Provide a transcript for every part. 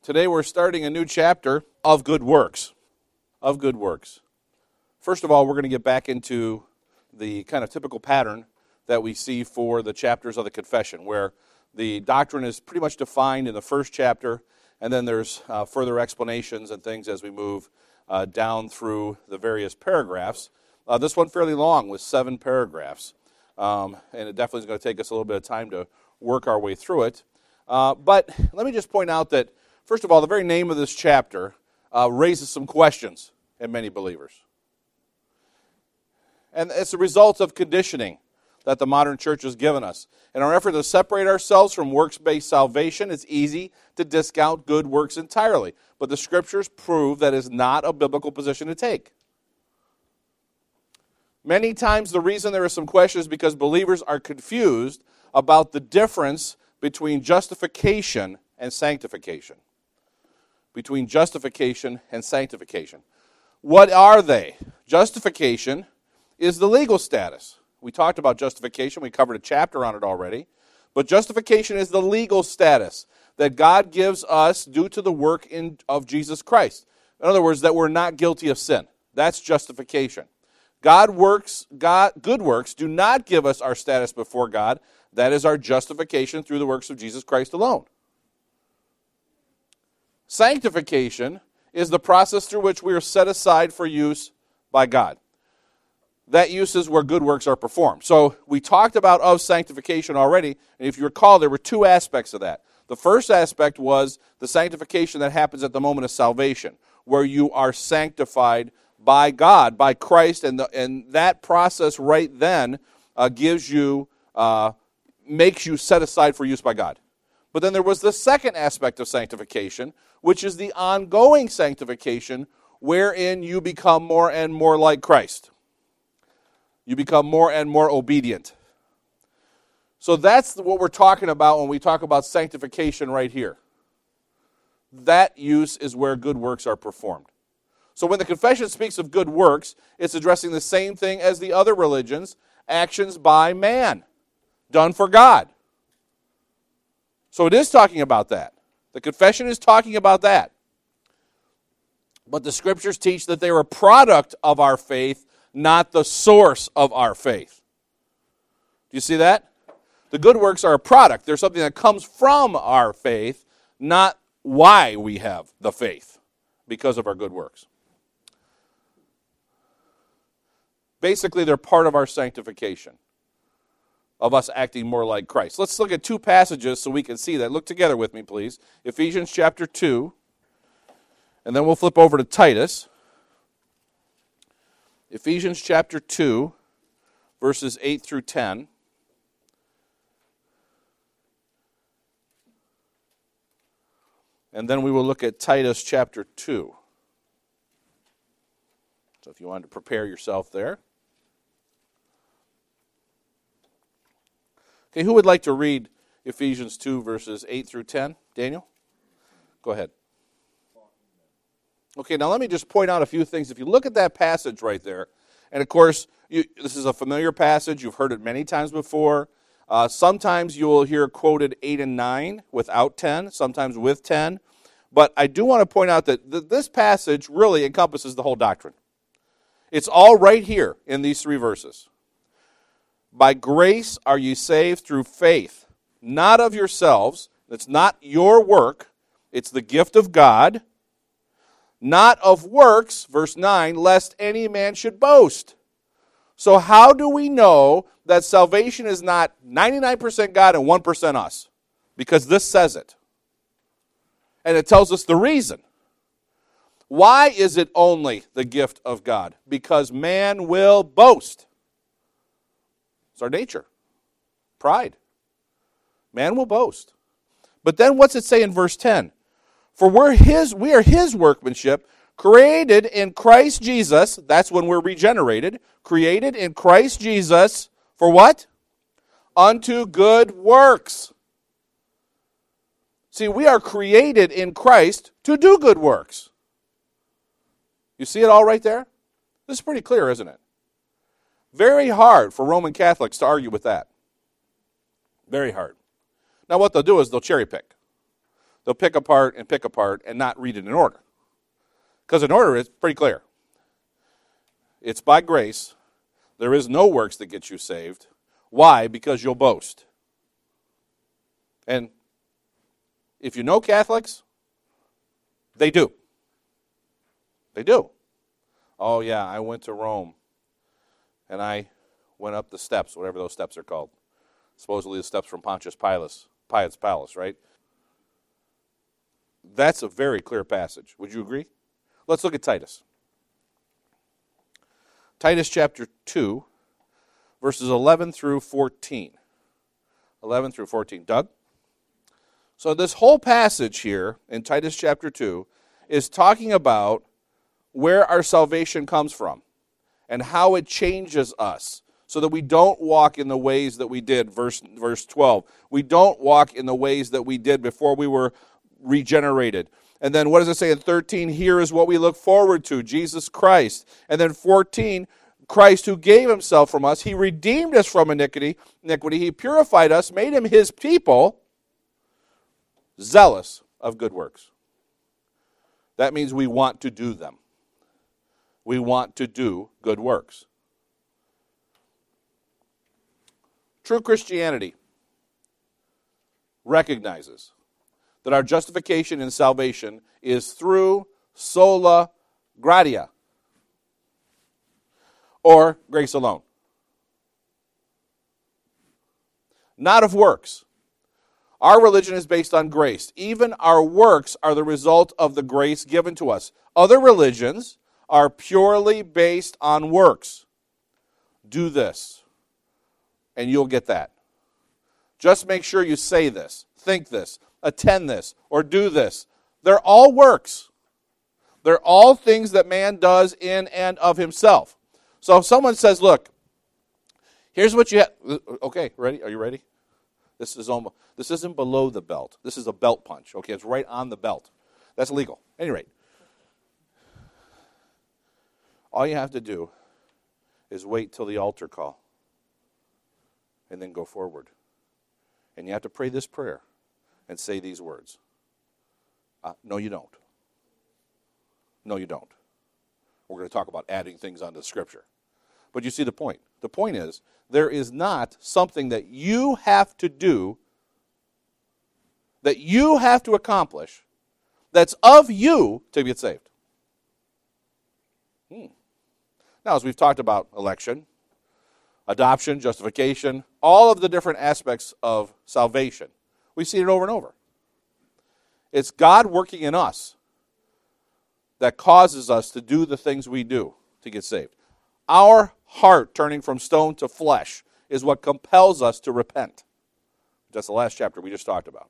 Today we're starting a new chapter of good works. Of good works. First of all, we're going to get back into the kind of typical pattern that we see for the chapters of the confession, where the doctrine is pretty much defined in the first chapter, and then there's further explanations and things as we move down through the various paragraphs. This one fairly long with 7 paragraphs, and it definitely is going to take us a little bit of time to work our way through it. But let me just point out that, first of all, the very name of this chapter raises some questions in many believers. And it's a result of conditioning that the modern church has given us. In our effort to separate ourselves from works-based salvation, it's easy to discount good works entirely. But the Scriptures prove that is not a biblical position to take. Many times the reason there are some questions is because believers are confused about the difference between justification and sanctification. Between justification and sanctification. What are they? Justification is the legal status. We talked about justification. We covered a chapter on it already. But justification is the legal status that God gives us due to the work of Jesus Christ. In other words, that we're not guilty of sin. That's justification. Good works do not give us our status before God. That is our justification through the works of Jesus Christ alone. Sanctification is the process through which we are set aside for use by God. That use is where good works are performed. So we talked about of sanctification already, and if you recall, there were 2 aspects of that. The first aspect was the sanctification that happens at the moment of salvation, where you are sanctified by God, by Christ, and that process right then makes you set aside for use by God. But then there was the second aspect of sanctification, which is the ongoing sanctification, wherein you become more and more like Christ. You become more and more obedient. So that's what we're talking about when we talk about sanctification right here. That use is where good works are performed. So when the confession speaks of good works, it's addressing the same thing as the other religions, actions by man, done for God. So it is talking about that. The confession is talking about that. But the Scriptures teach that they're a product of our faith, not the source of our faith. Do you see that? The good works are a product. They're something that comes from our faith, not why we have the faith, because of our good works. Basically, they're part of our sanctification, of us acting more like Christ. Let's look at 2 passages so we can see that. Look together with me, please. Ephesians chapter 2, and then we'll flip over to Titus. Ephesians chapter 2, verses 8 through 10. And then we will look at Titus chapter 2. So if you wanted to prepare yourself there. Okay, who would like to read Ephesians 2, verses 8 through 10? Daniel? Go ahead. Okay, now let me just point out a few things. If you look at that passage right there, and of course, this is a familiar passage. You've heard it many times before. Sometimes you will hear quoted 8 and 9 without 10, sometimes with 10. But I do want to point out that this passage really encompasses the whole doctrine. It's all right here in these 3 verses. By grace are ye saved through faith, not of yourselves. It's not your work. It's the gift of God. Not of works, verse 9, lest any man should boast. So how do we know that salvation is not 99% God and 1% us? Because this says it. And it tells us the reason. Why is it only the gift of God? Because man will boast. It's our nature. Pride. Man will boast. But then what's it say in verse 10? For we are his workmanship, created in Christ Jesus. That's when we're regenerated. Created in Christ Jesus for what? Unto good works. See, we are created in Christ to do good works. You see it all right there? This is pretty clear, isn't it? Very hard for Roman Catholics to argue with that. Very hard. Now what they'll do is they'll cherry pick. they'll pick apart and not read it in order. Because in order, it's pretty clear. It's by grace. There is no works that get you saved. Why? Because you'll boast. And if you know Catholics, they do. They do. Oh, yeah, I went to Rome, and I went up the steps, whatever those steps are called. Supposedly the steps from Pontius Pilate's palace, right? That's a very clear passage. Would you agree? Let's look at Titus. Titus chapter 2, verses 11 through 14. 11 through 14. Doug? So this whole passage here in Titus chapter 2 is talking about where our salvation comes from and how it changes us so that we don't walk in the ways that we did, verse 12. We don't walk in the ways that we did before we were regenerated. And then what does it say in 13? Here is what we look forward to, Jesus Christ. And then 14, Christ who gave himself from us. He redeemed us from iniquity. He purified us, made him his people, zealous of good works. That means we want to do them. We want to do good works. True Christianity recognizes that our justification and salvation is through sola gratia, or grace alone. Not of works. Our religion is based on grace. Even our works are the result of the grace given to us. Other religions are purely based on works. Do this, and you'll get that. Just make sure you say this, think this, attend this, or do this. They're all works. They're all things that man does in and of himself. So if someone says, look, here's what you have. Okay, ready? Are you ready? This isn't below the belt. This is a belt punch. Okay, it's right on the belt. That's legal. At any rate, all you have to do is wait till the altar call and then go forward. And you have to pray this prayer and say these words. No, you don't. No, you don't. We're going to talk about adding things onto the Scripture. But you see the point. The point is, there is not something that you have to do, that you have to accomplish, that's of you to get saved. Now, as we've talked about election, adoption, justification, all of the different aspects of salvation, we see it over and over. It's God working in us that causes us to do the things we do to get saved. Our heart turning from stone to flesh is what compels us to repent. That's the last chapter we just talked about.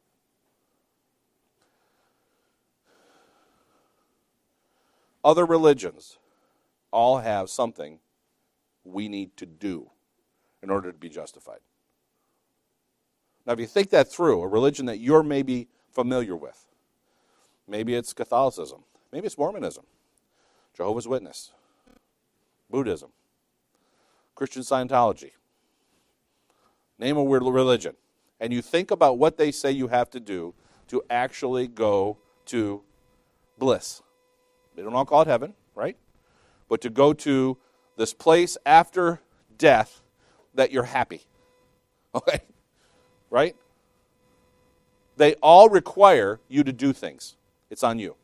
Other religions all have something we need to do in order to be justified. Now, if you think that through, a religion that you're maybe familiar with, maybe it's Catholicism, maybe it's Mormonism, Jehovah's Witness, Buddhism, Christian Scientology, name a weird religion, and you think about what they say you have to do to actually go to bliss. They don't all call it heaven, right? But to go to this place after death that you're happy. Okay? Right? They all require you to do things. It's on you.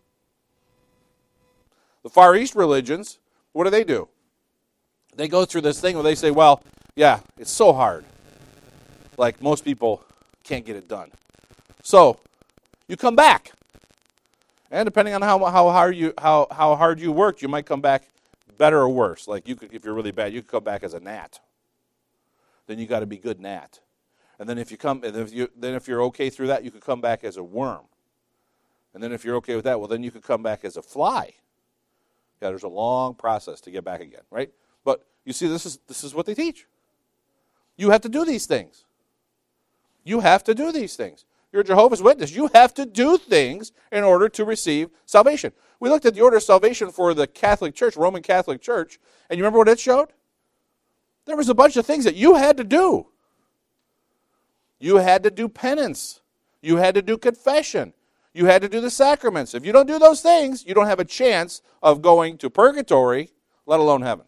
The Far East religions, what do? They go through this thing where they say, well, yeah, it's so hard. Like most people can't get it done. So, you come back. And depending on how hard you worked, you might come back better or worse. Like you could, if you're really bad, you could come back as a gnat. Then you got to be good gnat. And then if you're okay through that, you could come back as a worm. And then if you're okay with that, well, then you could come back as a fly. Yeah, there's a long process to get back again, right? But you see, this is what they teach. You have to do these things. You have to do these things. You're a Jehovah's Witness. You have to do things in order to receive salvation. We looked at the order of salvation for the Catholic Church, Roman Catholic Church, and you remember what it showed? There was a bunch of things that you had to do. You had to do penance. You had to do confession. you had to do the sacraments. If you don't do those things, you don't have a chance of going to purgatory, let alone heaven.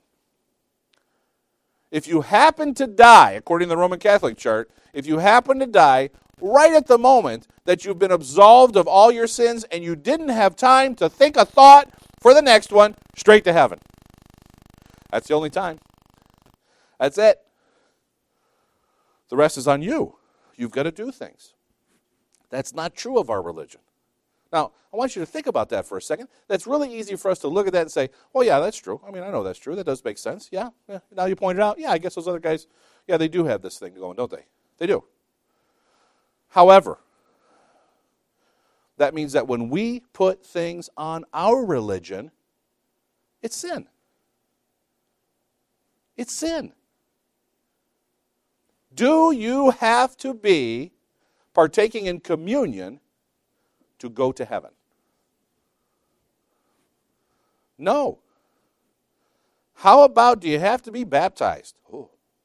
If you happen to die, according to the Roman Catholic chart, if you happen to die right at the moment that you've been absolved of all your sins and you didn't have time to think a thought for the next one, straight to heaven. That's the only time. That's it. The rest is on you. You've got to do things. That's not true of our religion. Now, I want you to think about that for a second. That's really easy for us to look at that and say, well, yeah, that's true. I mean, I know that's true. That does make sense. Yeah. Now you pointed out, yeah, I guess those other guys, yeah, they do have this thing going, don't they? They do. However, that means that when we put things on our religion, it's sin. It's sin. Do you have to be partaking in communion to go to heaven? No. How about, do you have to be baptized? Oh.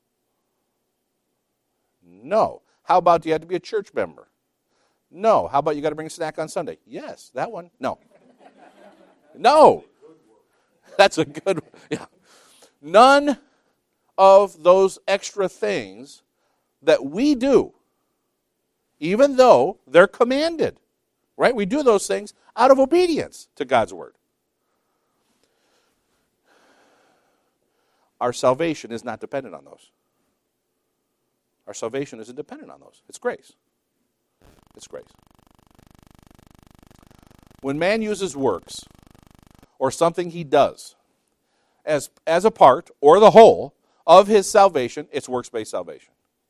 No. How about, do you have to be a church member? No. How about you got to bring a snack on Sunday? Yes, that one. No. No. That's a good one. Yeah. None of those extra things that we do, even though they're commanded, right? We do those things out of obedience to God's word. Our salvation is not dependent on those. Our salvation isn't dependent on those. It's grace. It's grace. When man uses works or something he does as a part or the whole of his salvation, it's works-based salvation.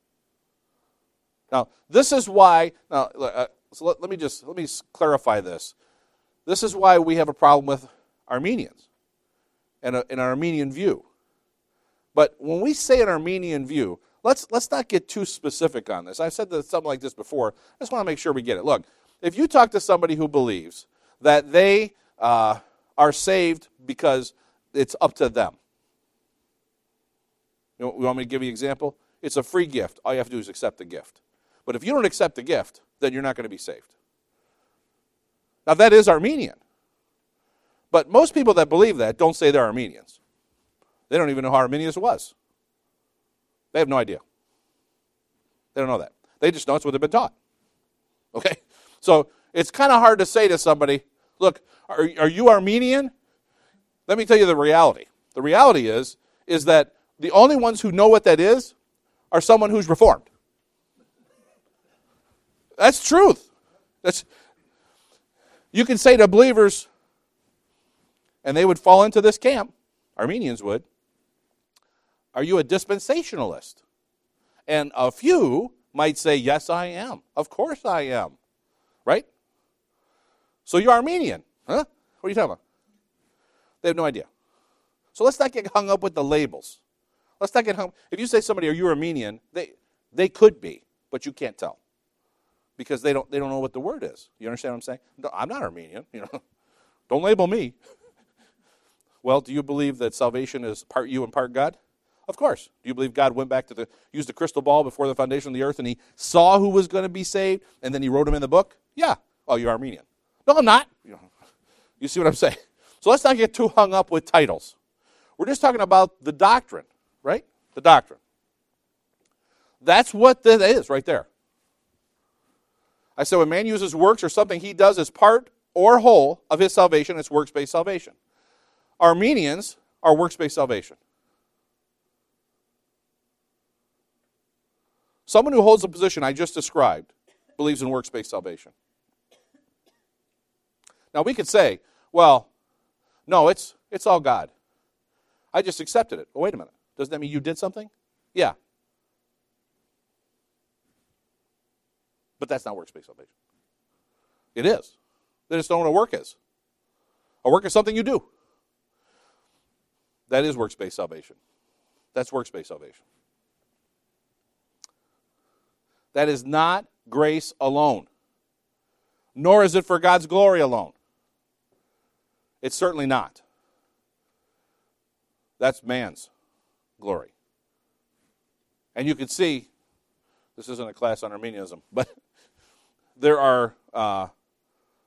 Now, this is why, so let me clarify this. This is why we have a problem with Armenians and an Armenian view. But when we say an Armenian view, let's not get too specific on this. I've said something like this before. I just want to make sure we get it. Look, if you talk to somebody who believes that they are saved because it's up to them. You want me to give you an example? It's a free gift. All you have to do is accept the gift. But if you don't accept the gift, then you're not going to be saved. Now, that is Armenian. But most people that believe that don't say they're Armenians. They don't even know how Arminius was. They have no idea. They don't know that. They just know it's what they've been taught. Okay? So it's kind of hard to say to somebody, look, are you Armenian? Let me tell you the reality. The reality is that the only ones who know what that is are someone who's Reformed. That's truth. You can say to believers, and they would fall into this camp, Armenians would, are you a dispensationalist? And a few might say, yes, I am. Of course I am. Right? So you're Armenian. Huh? What are you talking about? They have no idea. So let's not get hung up with the labels. Let's not get hung. If you say somebody, are you Armenian? They could be, but you can't tell. Because they don't know what the word is. You understand what I'm saying? No, I'm not Armenian. Don't label me. Well, do you believe that salvation is part you and part God? Of course. Do you believe God went back to used the crystal ball before the foundation of the earth and he saw who was going to be saved and then he wrote them in the book? Yeah. Oh, you're Armenian. No, I'm not. You see what I'm saying? So let's not get too hung up with titles. We're just talking about the doctrine, right? The doctrine. That's what that is right there. I said when man uses works or something he does as part or whole of his salvation, it's works-based salvation. Armenians are works-based salvation. Someone who holds the position I just described believes in works-based salvation. Now we could say, well, no, it's all God. I just accepted it. Well, wait a minute. Doesn't that mean you did something? Yeah. But that's not works-based salvation. It is. They just don't know what a work is. A work is something you do. That is works-based salvation. That's works-based salvation. That is not grace alone. Nor is it for God's glory alone. It's certainly not. That's man's glory. And you can see, this isn't a class on Armenianism, but there are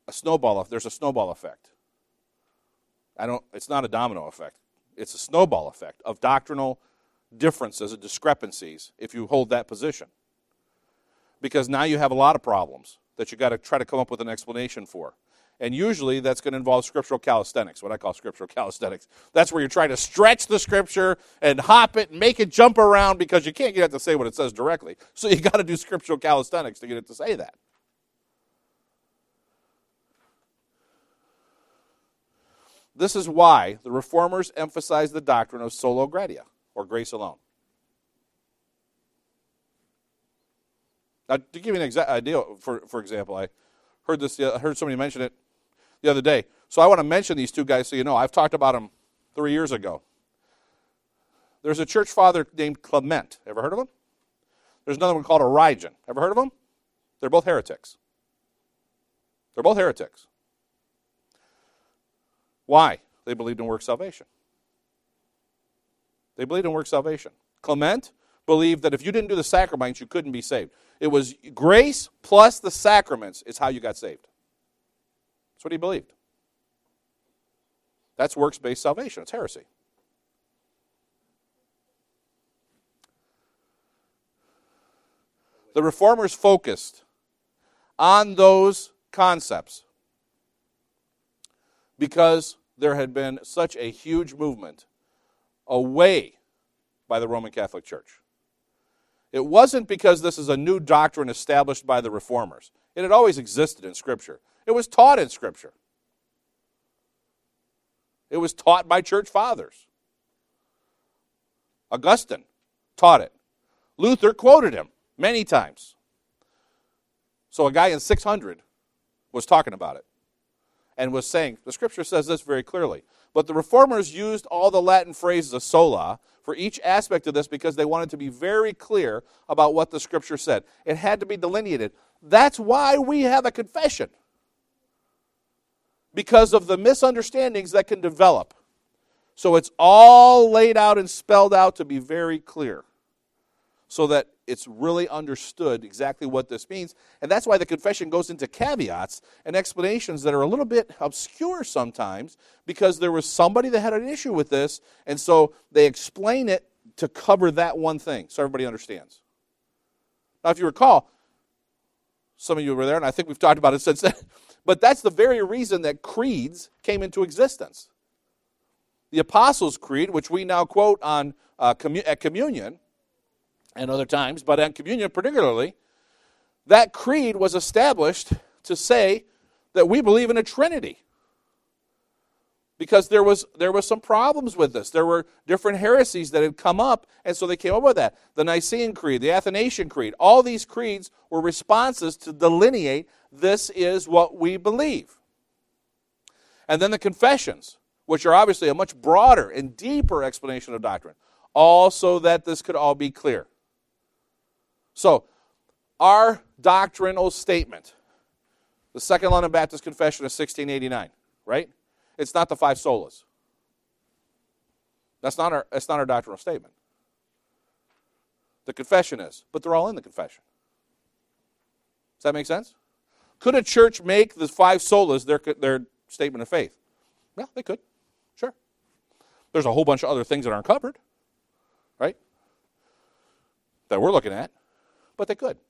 there's a snowball effect. It's not a domino effect. It's a snowball effect of doctrinal differences and discrepancies if you hold that position. Because now you have a lot of problems that you got to try to come up with an explanation for. And usually that's going to involve scriptural calisthenics, what I call scriptural calisthenics. That's where you're trying to stretch the scripture and hop it and make it jump around because you can't get it to say what it says directly. So you got to do scriptural calisthenics to get it to say that. This is why the Reformers emphasize the doctrine of sola gratia, or grace alone. Now, to give you an idea, for example, I heard somebody mention it the other day. So I want to mention these two guys so you know. I've talked about them 3 years ago. There's a church father named Clement. Ever heard of him? There's another one called Origen. Ever heard of them? They're both heretics. They're both heretics. Why? They believed in work salvation. They believed in work salvation. Clement believed that if you didn't do the sacraments, you couldn't be saved. It was grace plus the sacraments is how you got saved. That's what he believed. That's works-based salvation. It's heresy. The Reformers focused on those concepts because there had been such a huge movement away by the Roman Catholic Church. It wasn't because this is a new doctrine established by the Reformers. It had always existed in Scripture. It was taught in Scripture. It was taught by church fathers. Augustine taught it. Luther quoted him many times. So a guy in 600 was talking about it and was saying, the Scripture says this very clearly. But the Reformers used all the Latin phrases of sola for each aspect of this because they wanted to be very clear about what the Scripture said. It had to be delineated. That's why we have a confession. Because of the misunderstandings that can develop. So it's all laid out and spelled out to be very clear. So that it's really understood exactly what this means. And that's why the confession goes into caveats and explanations that are a little bit obscure sometimes because there was somebody that had an issue with this, and so they explain it to cover that one thing so everybody understands. Now, if you recall, some of you were there, and I think we've talked about it since then, but that's the very reason that creeds came into existence. The Apostles' Creed, which we now quote on at communion, and other times, but on communion particularly, that creed was established to say that we believe in a Trinity. Because there was some problems with this. There were different heresies that had come up, and so they came up with that. The Nicene Creed, the Athanasian Creed, all these creeds were responses to delineate this is what we believe. And then the confessions, which are obviously a much broader and deeper explanation of doctrine, all so that this could all be clear. So, our doctrinal statement, the Second London Baptist Confession of 1689, right? It's not the five solas. That's not our doctrinal statement. The confession is, but they're all in the confession. Does that make sense? Could a church make the five solas their statement of faith? Yeah, they could. Sure. There's a whole bunch of other things that aren't covered, right? That we're looking at. But they could.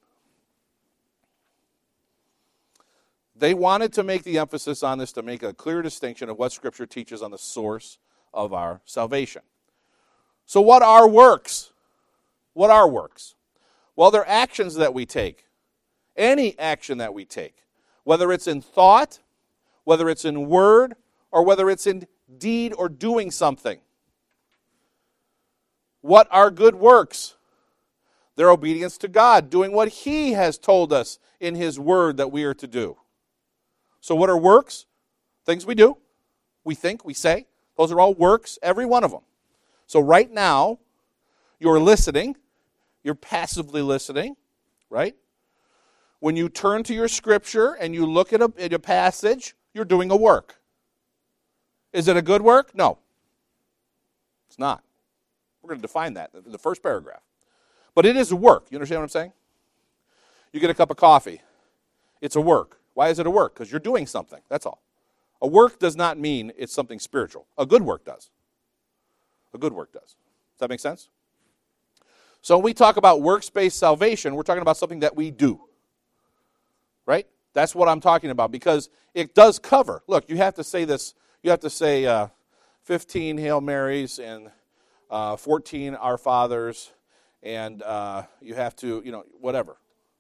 They wanted to make the emphasis on this to make a clear distinction of what Scripture teaches on the source of our salvation. So what are works? What are works? Well, they're actions that we take. Any action that we take. Whether it's in thought, whether it's in word, or whether it's in deed or doing something. What are good works? Their obedience to God, doing what He has told us in His Word that we are to do. So what are works? Things we do, we think, we say. Those are all works, every one of them. So right now, you're listening. You're passively listening, right? When you turn to your Scripture and you look at a passage, you're doing a work. Is it a good work? No. It's not. We're going to define that in the first paragraph. But it is a work. You understand what I'm saying? You get a cup of coffee. It's a work. Why is it a work? Because you're doing something. That's all. A work does not mean it's something spiritual. A good work does. A good work does. Does that make sense? So when we talk about works-based salvation, we're talking about something that we do. Right? That's what I'm talking about, because it does cover. Look, you have to say this. You have to say 15 Hail Marys and 14 Our Fathers, and you have to, whatever.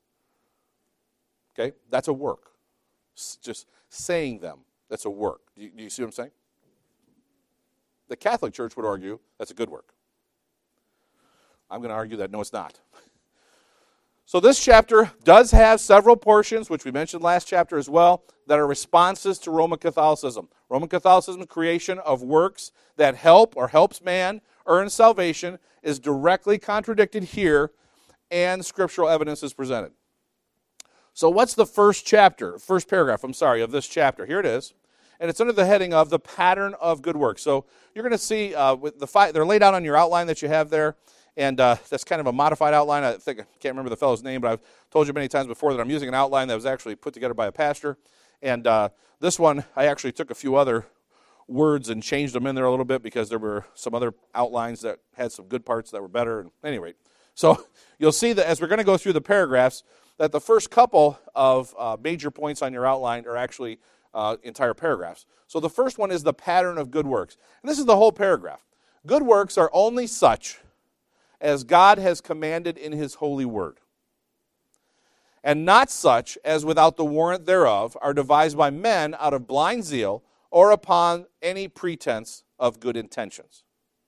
Okay? That's a work. Just saying them, that's a work. Do you see what I'm saying? The Catholic Church would argue that's a good work. I'm going to argue that no, it's not. So this chapter does have several portions, which we mentioned last chapter as well, that are responses to Roman Catholicism. Roman Catholicism's creation of works that help or helps man earn salvation is directly contradicted here, and scriptural evidence is presented. So what's the first paragraph of this chapter? Here it is. And it's under the heading of the pattern of good works. So you're going to see with they're laid out on your outline that you have there. And that's kind of a modified outline. I can't remember the fellow's name, but I've told you many times before that I'm using an outline that was actually put together by a pastor. And this one, I actually took a few other words and changed them in there a little bit because there were some other outlines that had some good parts that were better. And at any rate, so you'll see that as we're going to go through the paragraphs, that the first couple of major points on your outline are actually entire paragraphs. So the first one is the pattern of good works. And this is the whole paragraph. Good works are only such as God has commanded in his holy word, and not such as without the warrant thereof are devised by men out of blind zeal or upon any pretense of good intentions.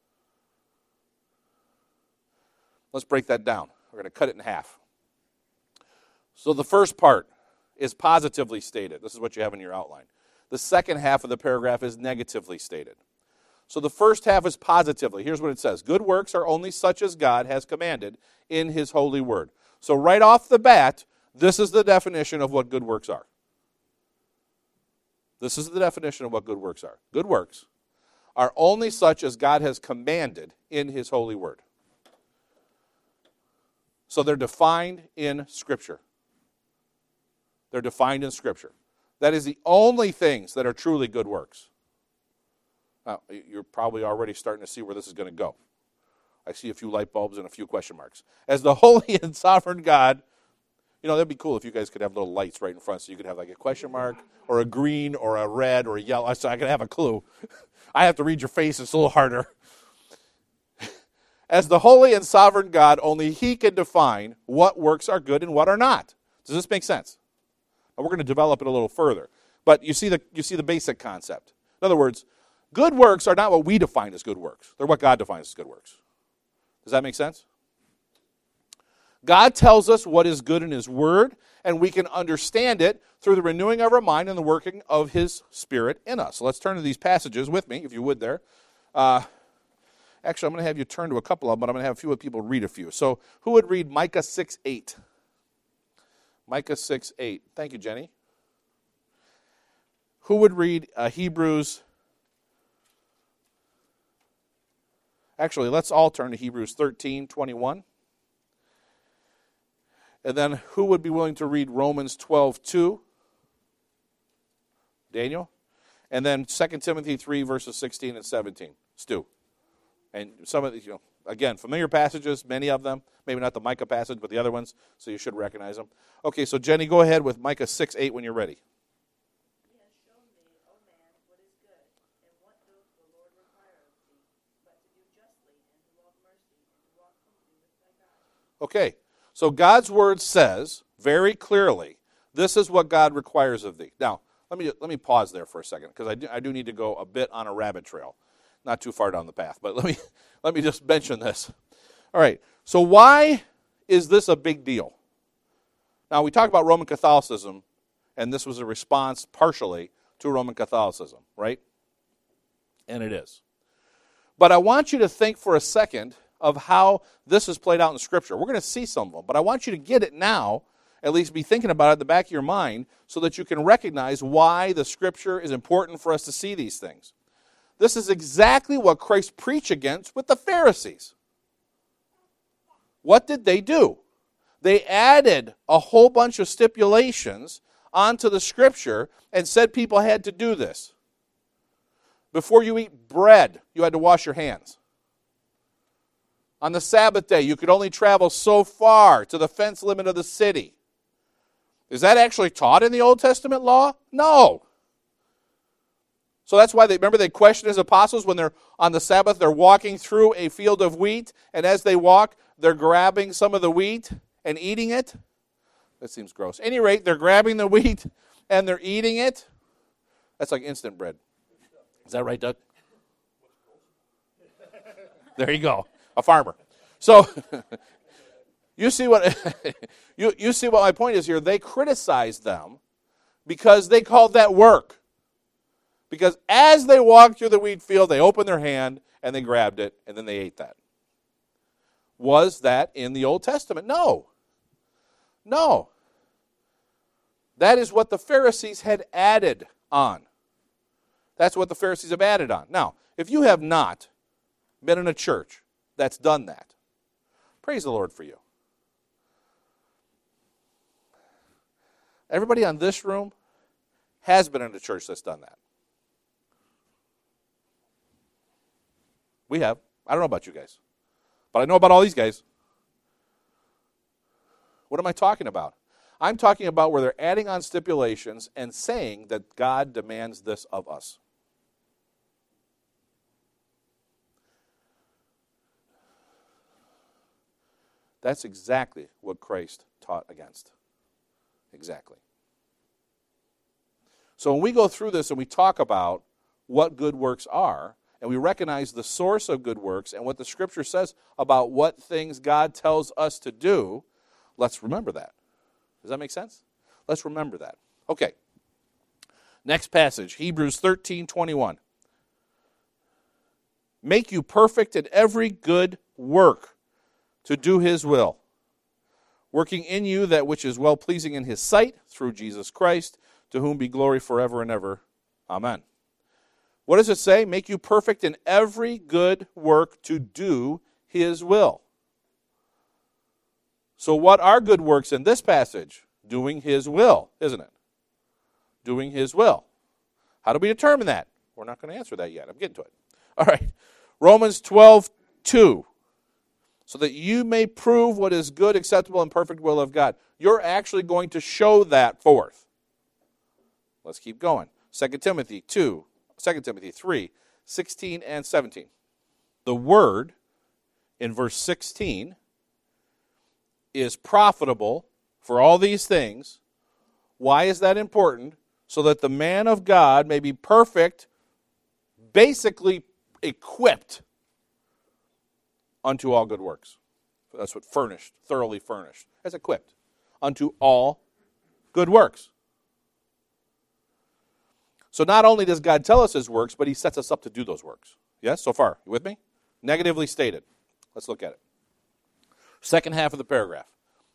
Let's break that down. We're going to cut it in half. So the first part is positively stated. This is what you have in your outline. The second half of the paragraph is negatively stated. So the first half is positively. Here's what it says. Good works are only such as God has commanded in his holy word. So right off the bat, this is the definition of what good works are. This is the definition of what good works are. Good works are only such as God has commanded in his holy word. So they're defined in Scripture. They're defined in Scripture. That is the only things that are truly good works. Now, you're probably already starting to see where this is going to go. I see a few light bulbs and a few question marks. As the holy and sovereign God, that'd be cool if you guys could have little lights right in front so you could have like a question mark or a green or a red or a yellow so I could have a clue. I have to read your face. It's a little harder. As the holy and sovereign God, only he can define what works are good and what are not. Does this make sense? Now, we're going to develop it a little further. But you see the basic concept. In other words, good works are not what we define as good works. They're what God defines as good works. Does that make sense? God tells us what is good in his word, and we can understand it through the renewing of our mind and the working of his Spirit in us. So let's turn to these passages with me, if you would there. Actually, I'm going to have you turn to a couple of them, but I'm going to have a few people read a few. So who would read Micah 6:8? Micah 6:8. Thank you, Jenny. Who would read Hebrews? Actually, let's all turn to Hebrews 13:21. And then who would be willing to read Romans 12:2? Daniel. And then 2 Timothy 3, verses 16 and 17. Stu. And some of these, again, familiar passages, many of them. Maybe not the Micah passage, but the other ones, so you should recognize them. Okay, so Jenny, go ahead with Micah 6:8 when you're ready. He has shown me, O man, what is good, and what doth the Lord require of thee, but to do justly, and to love mercy, and to walk humbly with thy God. Okay, so God's word says very clearly, this is what God requires of thee. Now, let me pause there for a second, because I do need to go a bit on a rabbit trail. Not too far down the path, but let me just mention this. All right, so why is this a big deal? Now, we talk about Roman Catholicism, and this was a response partially to Roman Catholicism, right? And it is. But I want you to think for a second of how this is played out in Scripture. We're going to see some of them, but I want you to get it now, at least be thinking about it in the back of your mind, so that you can recognize why the Scripture is important for us to see these things. This is exactly what Christ preached against with the Pharisees. What did they do? They added a whole bunch of stipulations onto the Scripture and said people had to do this. Before you eat bread, you had to wash your hands. On the Sabbath day, you could only travel so far to the fence limit of the city. Is that actually taught in the Old Testament law? No. So that's why they questioned his apostles when they're on the Sabbath, they're walking through a field of wheat, and as they walk, they're grabbing some of the wheat and eating it. That seems gross. At any rate, they're grabbing the wheat and they're eating it. That's like instant bread. Is that right, Doug? There you go. A farmer. So you see what you see what my point is here. They criticized them because they called that work. Because as they walked through the wheat field, they opened their hand and they grabbed it and then they ate that. Was that in the Old Testament? No. No. That is what the Pharisees had added on. That's what the Pharisees have added on. Now, if you have not been in a church that's done that, praise the Lord for you. Everybody on this room has been in a church that's done that. We have. I don't know about you guys. But I know about all these guys. What am I talking about? I'm talking about where they're adding on stipulations and saying that God demands this of us. That's exactly what Christ taught against. Exactly. So when we go through this and we talk about what good works are, and we recognize the source of good works and what the Scripture says about what things God tells us to do, let's remember that. Does that make sense? Let's remember that. Okay. Next passage, Hebrews 13:21. Make you perfect in every good work to do His will, working in you that which is well-pleasing in His sight through Jesus Christ, to whom be glory forever and ever. Amen. What does it say? Make you perfect in every good work to do His will. So what are good works in this passage? Doing His will, isn't it? Doing His will. How do we determine that? We're not going to answer that yet. I'm getting to it. All right. Romans 12:2. So that you may prove what is good, acceptable, and perfect will of God. You're actually going to show that forth. Let's keep going. 2 Timothy 3, 16 and 17. The word in verse 16 is profitable for all these things. Why is that important? So that the man of God may be perfect, basically equipped unto all good works. That's what furnished, thoroughly furnished. That's equipped unto all good works. So not only does God tell us His works, but He sets us up to do those works. Yes, so far? You with me? Negatively stated. Let's look at it. Second half of the paragraph.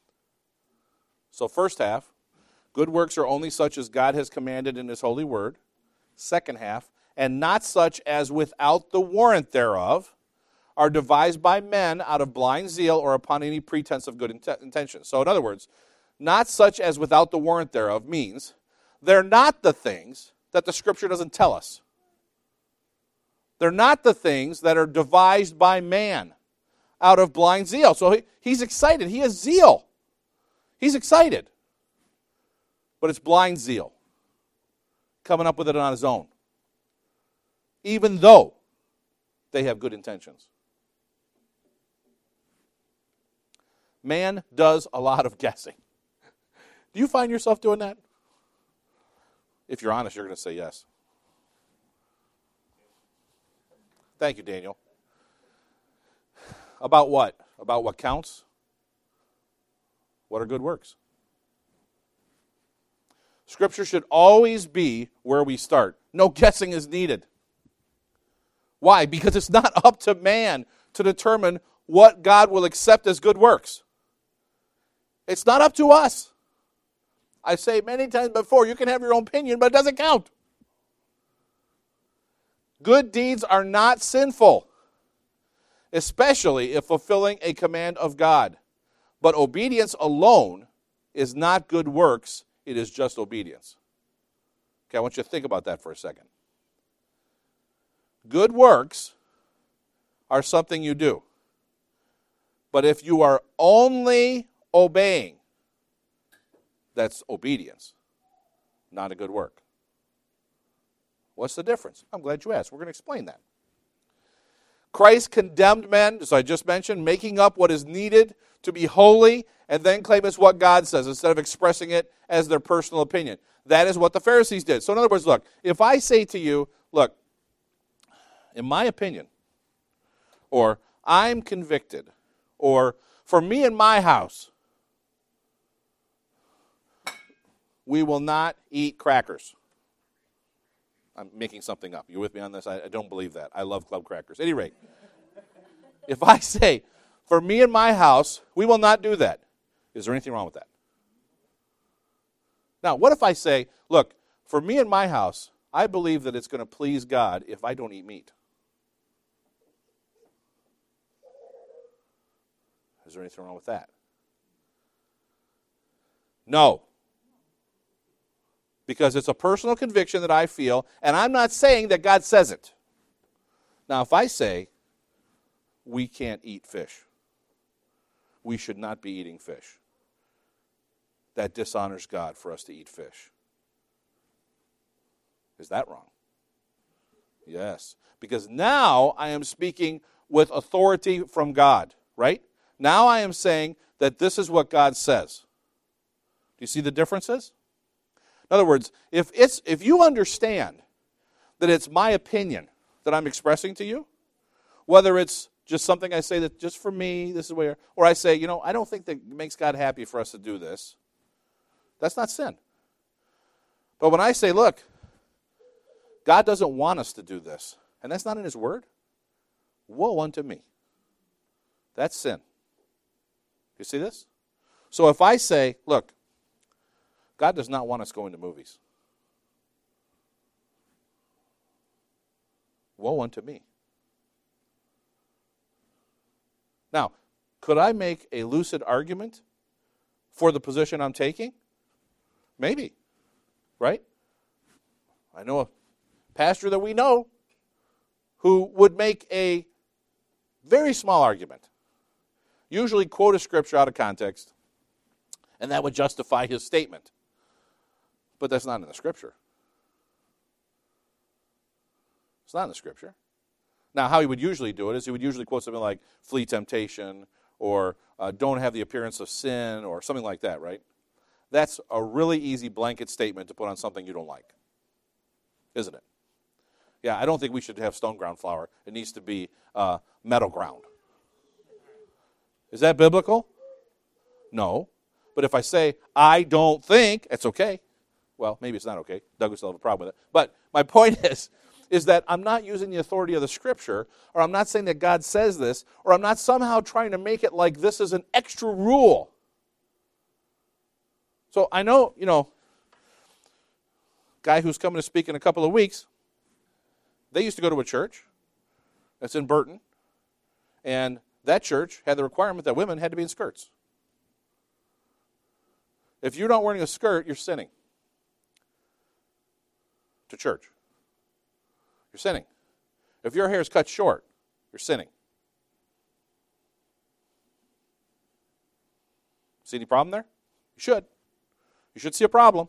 So first half, good works are only such as God has commanded in His holy word. Second half, and not such as without the warrant thereof are devised by men out of blind zeal or upon any pretense of good intention. So in other words, not such as without the warrant thereof means they're not the things that the Scripture doesn't tell us. They're not the things that are devised by man out of blind zeal. So he's excited. He has zeal. He's excited. But it's blind zeal. Coming up with it on his own. Even though they have good intentions. Man does a lot of guessing. Do you find yourself doing that? If you're honest, you're going to say yes. Thank you, Daniel. About what? About what counts? What are good works? Scripture should always be where we start. No guessing is needed. Why? Because it's not up to man to determine what God will accept as good works. It's not up to us. I say many times before, you can have your own opinion, but it doesn't count. Good deeds are not sinful, especially if fulfilling a command of God. But obedience alone is not good works it is just obedience. Okay, I want you to think about that for a second. Good works are something you do. But if you are only obeying, that's obedience, not a good work. What's the difference? I'm glad you asked. We're going to explain that. Christ condemned men, as I just mentioned, making up what is needed to be holy and then claim it's what God says instead of expressing it as their personal opinion. That is what the Pharisees did. So in other words, look, if I say to you, look, in my opinion, or I'm convicted, or for me and my house, we will not eat crackers. I'm making something up. You with me on this? I don't believe that. I love club crackers. At any rate, if I say, for me and my house, we will not do that, is there anything wrong with that? Now, what if I say, look, for me and my house, I believe that it's going to please God if I don't eat meat? Is there anything wrong with that? No. Because it's a personal conviction that I feel, and I'm not saying that God says it. Now, if I say, we can't eat fish, we should not be eating fish, that dishonors God for us to eat fish. Is that wrong? Yes. Because now I am speaking with authority from God, right? Now I am saying that this is what God says. Do you see the differences? In other words, if you understand that it's my opinion that I'm expressing to you, whether it's just something I say that just for me, this is where, or I say, I don't think that it makes God happy for us to do this, that's not sin. But when I say, look, God doesn't want us to do this, and that's not in His Word, woe unto me. That's sin. You see this? So if I say, look, God does not want us going to movies, woe unto me. Now, could I make a lucid argument for the position I'm taking? Maybe, right? I know a pastor that we know who would make a very small argument, usually quote a scripture out of context, and that would justify his statement. But that's not in the Scripture. It's not in the Scripture. Now, how he would usually do it is he would usually quote something like, flee temptation, or don't have the appearance of sin, or something like that, right? That's a really easy blanket statement to put on something you don't like, isn't it? Yeah, I don't think we should have stone ground flour. It needs to be meadow ground. Is that biblical? No. But if I say, I don't think, it's okay. Well, maybe it's not okay. Doug would still have a problem with it. But my point is that I'm not using the authority of the Scripture, or I'm not saying that God says this, or I'm not somehow trying to make it like this is an extra rule. So I know, guy who's coming to speak in a couple of weeks, they used to go to a church that's in Burton, and that church had the requirement that women had to be in skirts. If you're not wearing a skirt, you're sinning. To church. You're sinning. If your hair is cut short, you're sinning. See any problem there? You should. You should see a problem.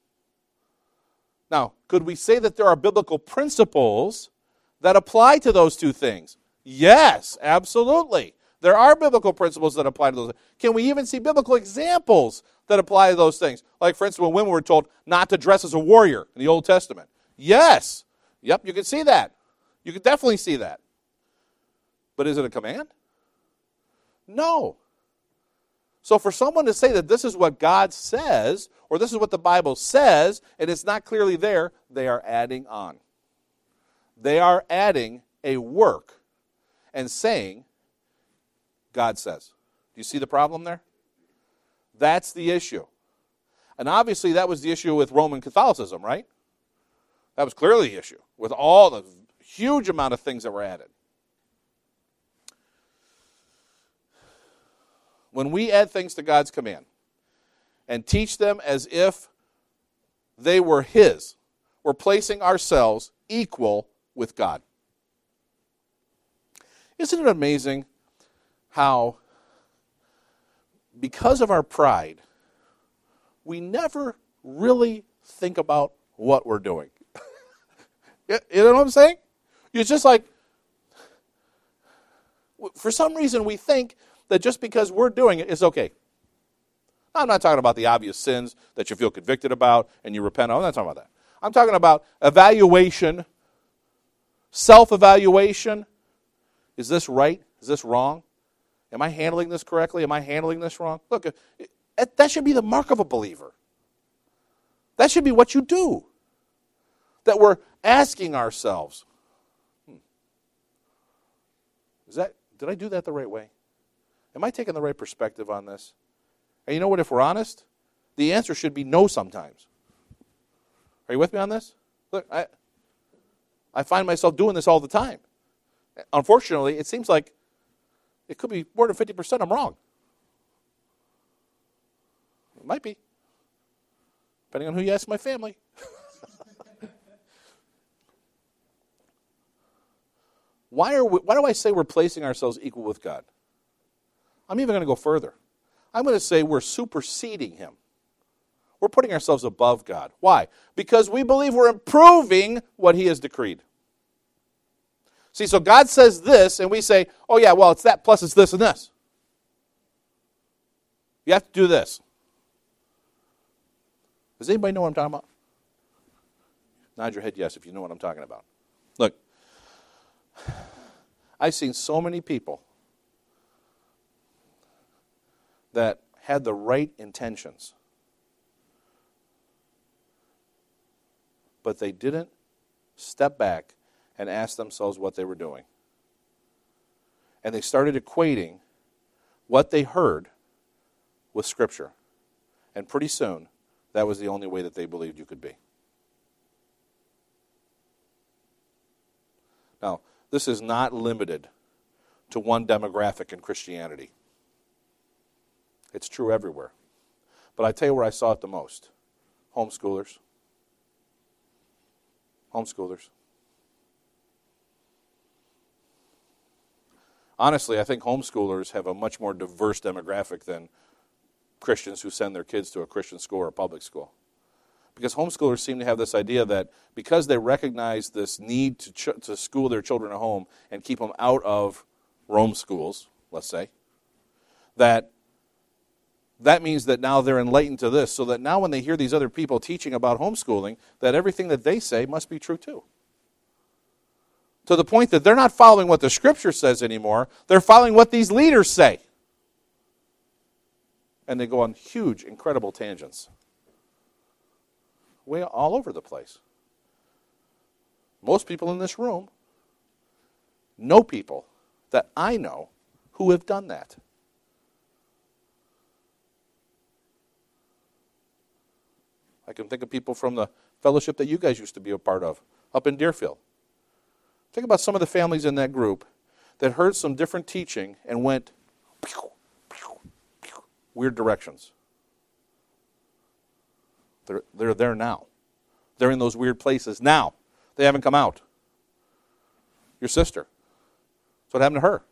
Now, could we say that there are biblical principles that apply to those two things? Yes, absolutely. There are biblical principles that apply to those. Can we even see biblical examples that apply to those things? Like, for instance, when women were told not to dress as a warrior in the Old Testament. Yes. Yep, you can see that. You can definitely see that. But is it a command? No. So for someone to say that this is what God says, or this is what the Bible says, and it's not clearly there, they are adding on. They are adding a work and saying, God says. Do you see the problem there? That's the issue. And obviously that was the issue with Roman Catholicism, right? That was clearly the issue, with all the huge amount of things that were added. When we add things to God's command and teach them as if they were his. We're placing ourselves equal with God. Isn't it amazing how, because of our pride, we never really think about what we're doing? You know what I'm saying? It's just like, for some reason we think that just because we're doing it, it's okay. I'm not talking about the obvious sins that you feel convicted about and you repent of. I'm not talking about that. I'm talking about evaluation, self-evaluation. Is this right? Is this wrong? Am I handling this correctly? Am I handling this wrong? Look, that should be the mark of a believer. That should be what you do. That we're asking ourselves, did I do that the right way? Am I taking the right perspective on this? And you know what, if we're honest, the answer should be no sometimes. Are you with me on this? Look, I find myself doing this all the time. Unfortunately, it seems like it could be more than 50% I'm wrong. It might be, depending on who you ask my family. Why do I say we're placing ourselves equal with God? I'm even going to go further. I'm going to say we're superseding him. We're putting ourselves above God. Why? Because we believe we're improving what he has decreed. See, so God says this, and we say, oh yeah, well, it's that plus it's this and this. You have to do this. Does anybody know what I'm talking about? Nod your head yes if you know what I'm talking about. Look, I've seen so many people that had the right intentions, but they didn't step back and ask themselves what they were doing. And they started equating what they heard with Scripture. And pretty soon, that was the only way that they believed you could be. Now, this is not limited to one demographic in Christianity. It's true everywhere. But I tell you where I saw it the most. Homeschoolers. Homeschoolers. Honestly, I think homeschoolers have a much more diverse demographic than Christians who send their kids to a Christian school or a public school. Because homeschoolers seem to have this idea that because they recognize this need to school their children at home and keep them out of Rome schools, let's say, that means that now they're enlightened to this, so that now when they hear these other people teaching about homeschooling, that everything that they say must be true too. To the point that they're not following what the Scripture says anymore, they're following what these leaders say. And they go on huge, incredible tangents. Way all over the place. Most people in this room know people that I know who have done that. I can think of people from the fellowship that you guys used to be a part of up in Deerfield. Think about some of the families in that group that heard some different teaching and went weird directions. They're there now. They're in those weird places now. They haven't come out. Your sister. That's what happened to her.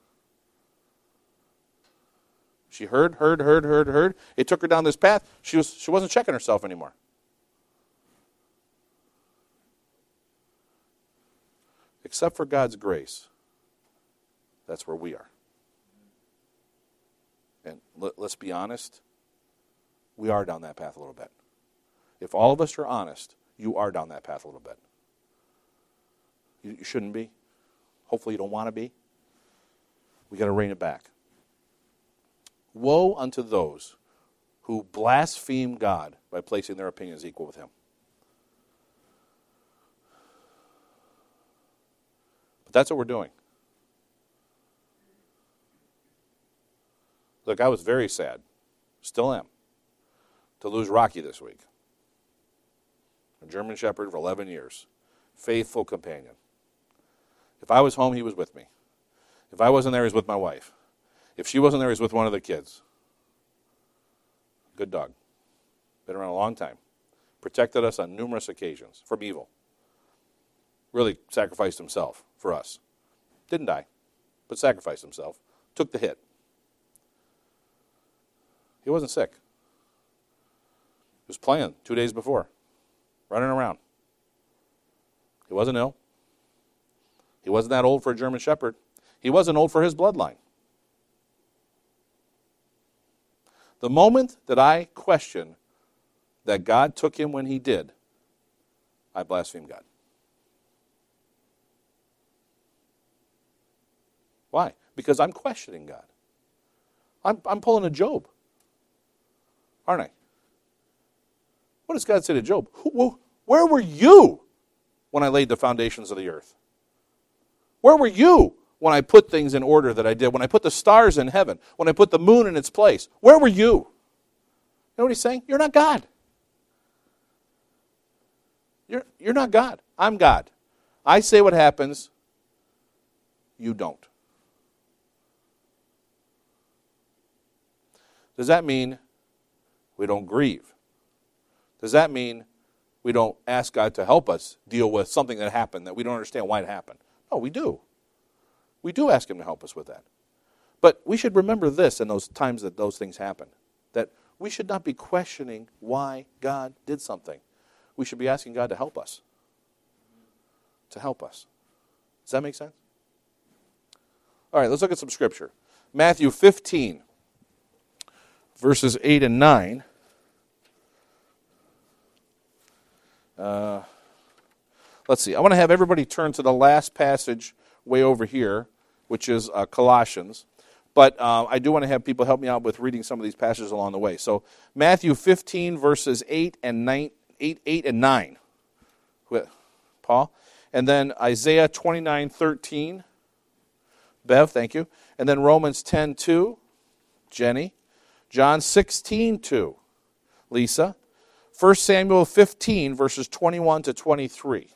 She heard. It took her down this path. She wasn't checking herself anymore. Except for God's grace, that's where we are. And let's be honest, we are down that path a little bit. If all of us are honest, you are down that path a little bit. You shouldn't be. Hopefully you don't want to be. We got to rein it back. Woe unto those who blaspheme God by placing their opinions equal with him. But that's what we're doing. Look, I was very sad, still am, to lose Rocky this week. A German Shepherd for 11 years. Faithful companion. If I was home, he was with me. If I wasn't there, he was with my wife. If she wasn't there, he was with one of the kids. Good dog. Been around a long time. protected us on numerous occasions from evil. Really sacrificed himself for us. Didn't die, but sacrificed himself. Took the hit. He wasn't sick. He was playing 2 days before, running around. He wasn't ill. He wasn't that old for a German shepherd. He wasn't old for his bloodline. The moment that I question that God took him when he did, I blaspheme God. Why? Because I'm questioning God. I'm pulling a Job, aren't I? What does God say to Job? Where were you when I laid the foundations of the earth? Where were you when I put things in order that I did? When I put the stars in heaven? When I put the moon in its place? Where were you? You know what he's saying? You're not God. You're not God. I'm God. I say what happens. You don't. Does that mean we don't grieve? Does that mean we don't ask God to help us deal with something that happened that we don't understand why it happened? No, we do. We do ask him to help us with that. But we should remember this in those times that those things happen, that we should not be questioning why God did something. We should be asking God to help us. To help us. Does that make sense? All right, let's look at some scripture. Matthew 15, verses 8 and 9. Let's see. I want to have everybody turn to the last passage way over here, which is Colossians. But I do want to have people help me out with reading some of these passages along the way. So Matthew 15, verses 8 and 9. Paul. And then Isaiah 29:13. Bev, thank you. And then Romans 10:2. Jenny. John 16:2. Lisa. 1 Samuel 15, verses 21 to 23.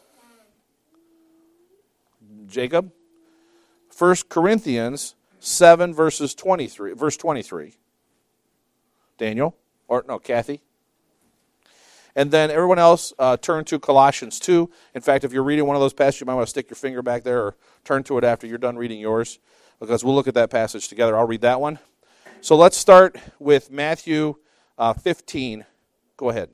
Jacob. 1 Corinthians 7, verse 23. Daniel. Kathy. And then everyone else turn to Colossians 2. In fact, if you're reading one of those passages, you might want to stick your finger back there or turn to it after you're done reading yours, because we'll look at that passage together. I'll read that one. So let's start with Matthew 15. Go ahead.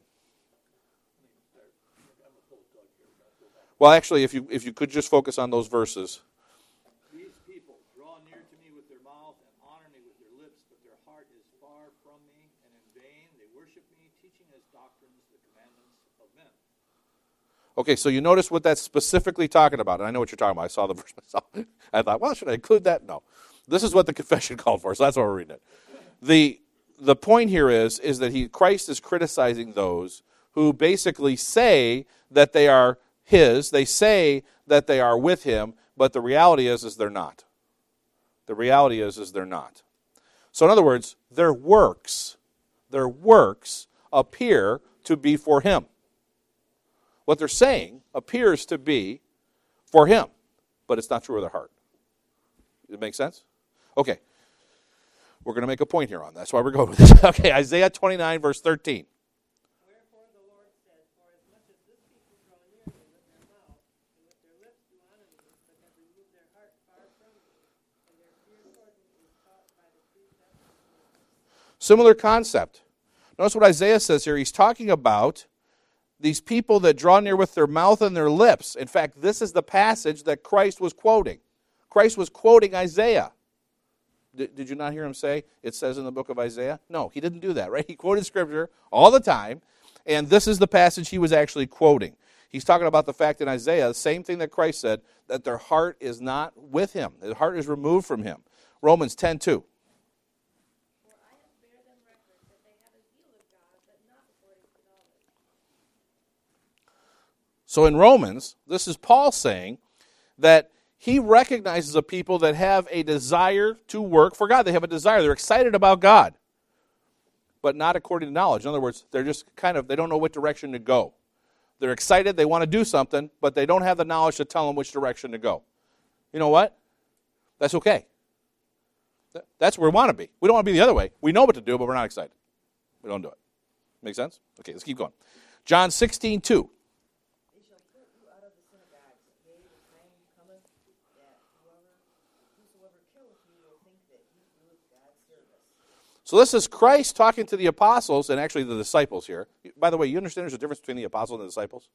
Well, actually, if you could just focus on those verses. These people draw near to me with their mouth and honor me with their lips, but their heart is far from me, and in vain they worship me, teaching as doctrines the commandments of men. Okay, so you notice what that's specifically talking about, and I know what you're talking about. I saw the verse myself. I thought, well, should I include that? No. This is what the confession called for, so that's why we're reading it. The point here is that Christ is criticizing those who basically say that they are his, they say that they are with him, but the reality is they're not. The reality is they're not. So in other words, their works appear to be for him. What they're saying appears to be for him, but it's not true of their heart. Does it make sense? Okay. We're going to make a point here on that. That's why we're going with this. Okay, Isaiah 29, verse 13. Wherefore the Lord said, for as much as this people draw near me with their mouth, and with their lips do honor me, but have removed their heart far from me, and their fear toward me is taught by the precepts of Moses. Similar concept. Notice what Isaiah says here. He's talking about these people that draw near with their mouth and their lips. In fact, this is the passage that Christ was quoting. Christ was quoting Isaiah. Did you not hear him say, it says in the book of Isaiah? No, he didn't do that, right? He quoted Scripture all the time, and this is the passage he was actually quoting. He's talking about the fact in Isaiah, the same thing that Christ said, that their heart is not with him. Their heart is removed from him. Romans 10:2. For I have bear them record that they have a zeal of God, but not according to knowledge. So in Romans, this is Paul saying that he recognizes a people that have a desire to work for God. They have a desire. They're excited about God, but not according to knowledge. In other words, they're just they don't know what direction to go. They're excited. They want to do something, but they don't have the knowledge to tell them which direction to go. You know what? That's okay. That's where we want to be. We don't want to be the other way. We know what to do, but we're not excited. We don't do it. Make sense? Okay, let's keep going. John 16:2. They shall put you out of the synagogues. Yea, the time cometh that whosoever killeth you will think that he doeth God's service. So this is Christ talking to the apostles and actually the disciples here. By the way, you understand there's a difference between the apostles and the disciples?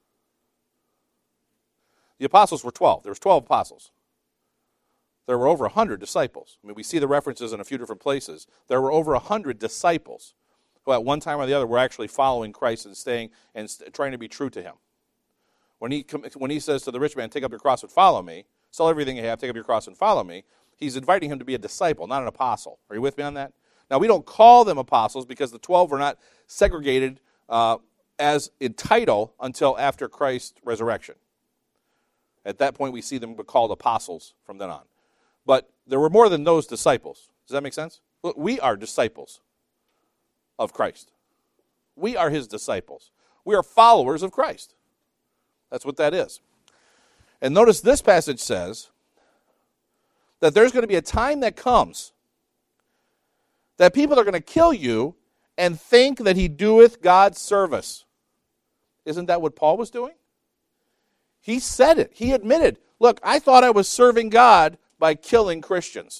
The apostles were 12. There was 12 apostles. There were over 100 disciples. I mean, we see the references in a few different places. There were over 100 disciples who at one time or the other were actually following Christ and staying and trying to be true to him. When he says to the rich man, take up your cross and follow me, sell everything you have, take up your cross and follow me, he's inviting him to be a disciple, not an apostle. Are you with me on that? Now, we don't call them apostles because the 12 were not segregated as in title until after Christ's resurrection. At that point, we see them called apostles from then on. But there were more than those disciples. Does that make sense? Look, we are disciples of Christ. We are his disciples. We are followers of Christ. That's what that is. And notice this passage says that there's going to be a time that comes that people are going to kill you and think that he doeth God's service. Isn't that what Paul was doing? He said it. He admitted, look, I thought I was serving God by killing Christians.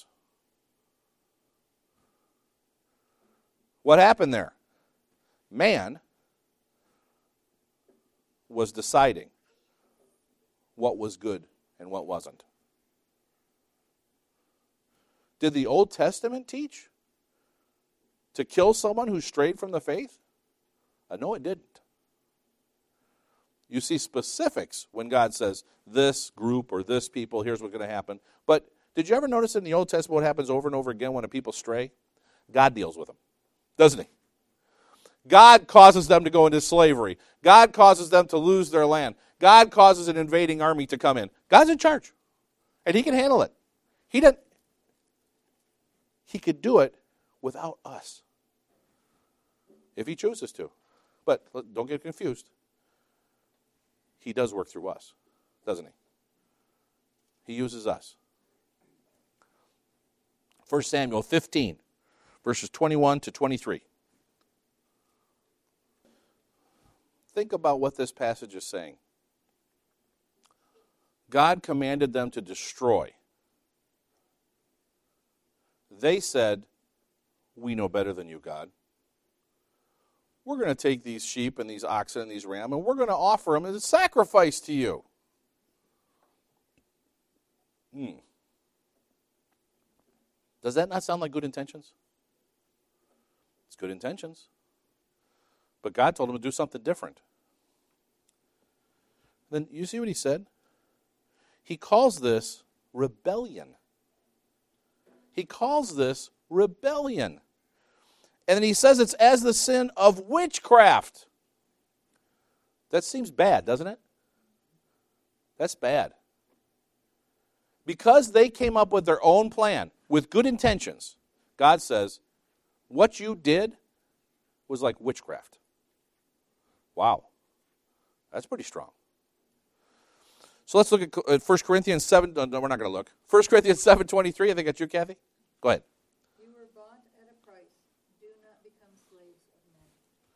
What happened there? Man was deciding what was good and what wasn't. Did the Old Testament teach to kill someone who strayed from the faith? No, it didn't. You see specifics when God says, this group or this people, here's what's going to happen. But did you ever notice in the Old Testament what happens over and over again when a people stray? God deals with them, doesn't he? God causes them to go into slavery. God causes them to lose their land. God causes an invading army to come in. God's in charge, and he can handle it. He could do it without us if he chooses to. But don't get confused. He does work through us, doesn't he? He uses us. 1 Samuel 15, verses 21 to 23. Think about what this passage is saying. God commanded them to destroy. They said, we know better than you, God. We're going to take these sheep and these oxen and these rams, and we're going to offer them as a sacrifice to you. Does that not sound like good intentions? It's good intentions. But God told them to do something different. Then you see what he said? He calls this rebellion. He calls this rebellion. And then he says it's as the sin of witchcraft. That seems bad, doesn't it? That's bad. Because they came up with their own plan, with good intentions, God says, what you did was like witchcraft. Wow. That's pretty strong. So let's look at 1 Corinthians 7. No, we're not going to look. 1 Corinthians 7:23. I think that's you, Kathy. Go ahead. You were bought at a price. Do not become slaves of men.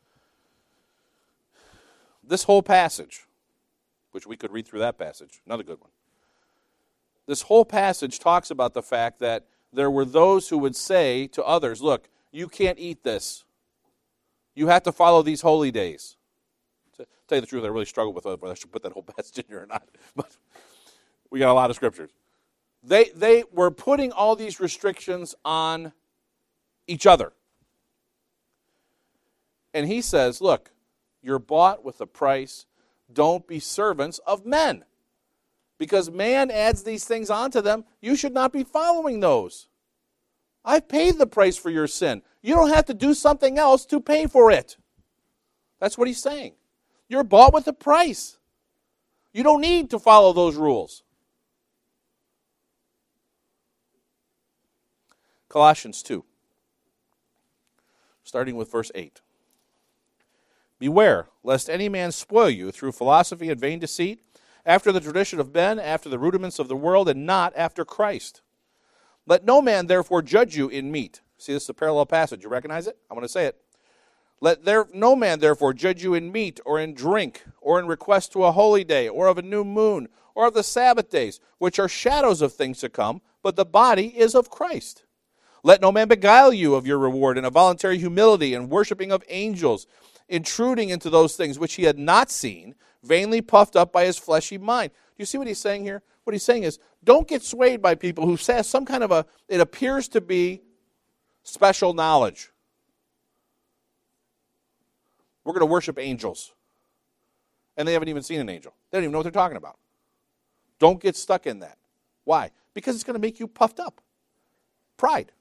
This whole passage, which we could read through that passage, another good one. This whole passage talks about the fact that there were those who would say to others, look, you can't eat this. You have to follow these holy days. To tell you the truth, I really struggled with whether I should put that whole passage in here or not. But we got a lot of scriptures. They were putting all these restrictions on each other. And he says, look, you're bought with a price. Don't be servants of men. Because man adds these things onto them. You should not be following those. I've paid the price for your sin. You don't have to do something else to pay for it. That's what he's saying. You're bought with a price. You don't need to follow those rules. Colossians 2, starting with verse 8. Beware, lest any man spoil you through philosophy and vain deceit, after the tradition of men, after the rudiments of the world, and not after Christ. Let no man therefore judge you in meat. See, this is a parallel passage. You recognize it? I'm going to say it. No man therefore judge you in meat or in drink or in request to a holy day or of a new moon or of the Sabbath days, which are shadows of things to come, but the body is of Christ. Let no man beguile you of your reward in a voluntary humility and worshiping of angels, intruding into those things which he had not seen, vainly puffed up by his fleshy mind. Do you see what he's saying here? What he's saying is, don't get swayed by people who say some kind of it appears to be special knowledge. We're going to worship angels. And they haven't even seen an angel. They don't even know what they're talking about. Don't get stuck in that. Why? Because it's going to make you puffed up. Pride.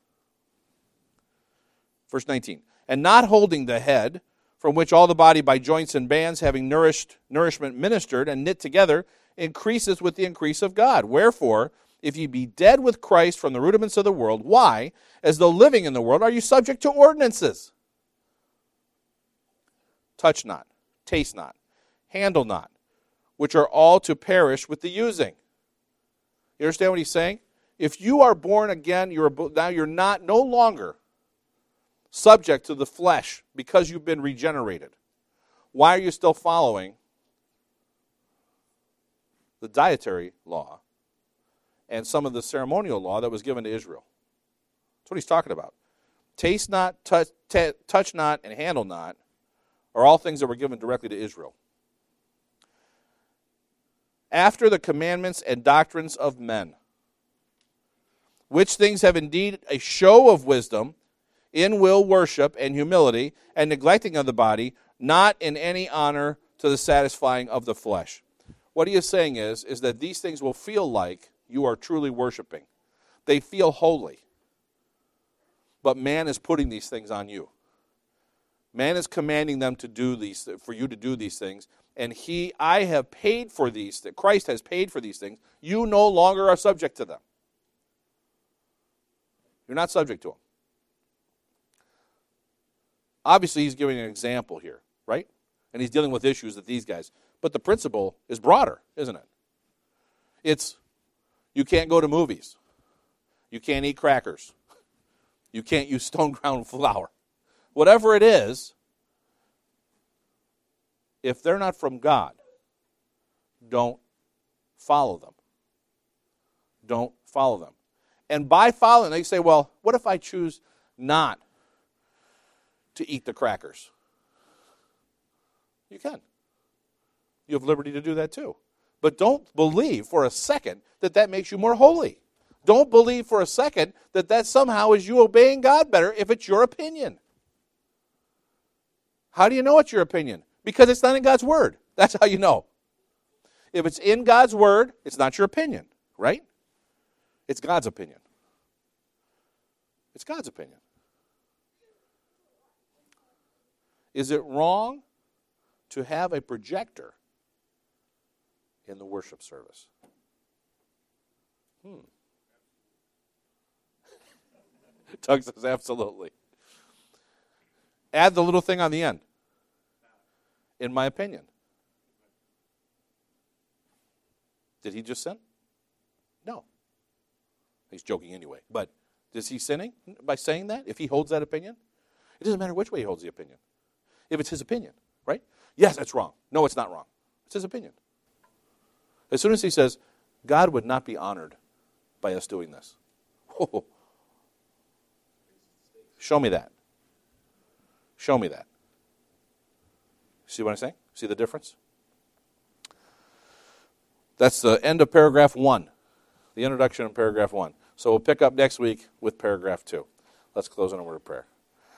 Verse 19. And not holding the head, from which all the body by joints and bands, having nourishment ministered and knit together, increases with the increase of God. Wherefore, if ye be dead with Christ from the rudiments of the world, why, as though living in the world, are you subject to ordinances? Touch not, taste not, handle not, which are all to perish with the using. You understand what he's saying? If you are born again, now you're no longer subject to the flesh because you've been regenerated. Why are you still following the dietary law and some of the ceremonial law that was given to Israel? That's what he's talking about. Taste not, touch not, and handle not are all things that were given directly to Israel. After the commandments and doctrines of men, which things have indeed a show of wisdom, in will worship and humility, and neglecting of the body, not in any honor to the satisfying of the flesh. What he is saying is that these things will feel like you are truly worshiping. They feel holy. But man is putting these things on you. Man is commanding them to do these, for you to do these things. And I have paid for these, Christ has paid for these things. You no longer are subject to them. You're not subject to them. Obviously, he's giving an example here, right? And he's dealing with issues that these guys. But the principle is broader, isn't it? It's, you can't go to movies. You can't eat crackers. You can't use stone ground flour. Whatever it is, if they're not from God, don't follow them. Don't follow them. And by following, they say, well, what if I choose not to eat the crackers? You can. You have liberty to do that too. But don't believe for a second that makes you more holy. Don't believe for a second that somehow is you obeying God better if it's your opinion. How do you know it's your opinion? Because it's not in God's Word. That's how you know. If it's in God's Word, it's not your opinion, right? It's God's opinion. It's God's opinion. Is it wrong to have a projector in the worship service? Doug says absolutely. Add the little thing on the end. In my opinion. Did he just sin? No. He's joking anyway. But is he sinning by saying that? If he holds that opinion? It doesn't matter which way he holds the opinion. If it's his opinion, right? Yes, that's wrong. No, it's not wrong. It's his opinion. As soon as he says, God would not be honored by us doing this. Oh. Show me that. Show me that. See what I'm saying? See the difference? That's the end of paragraph 1. The introduction of paragraph 1. So we'll pick up next week with paragraph 2. Let's close in a word of prayer.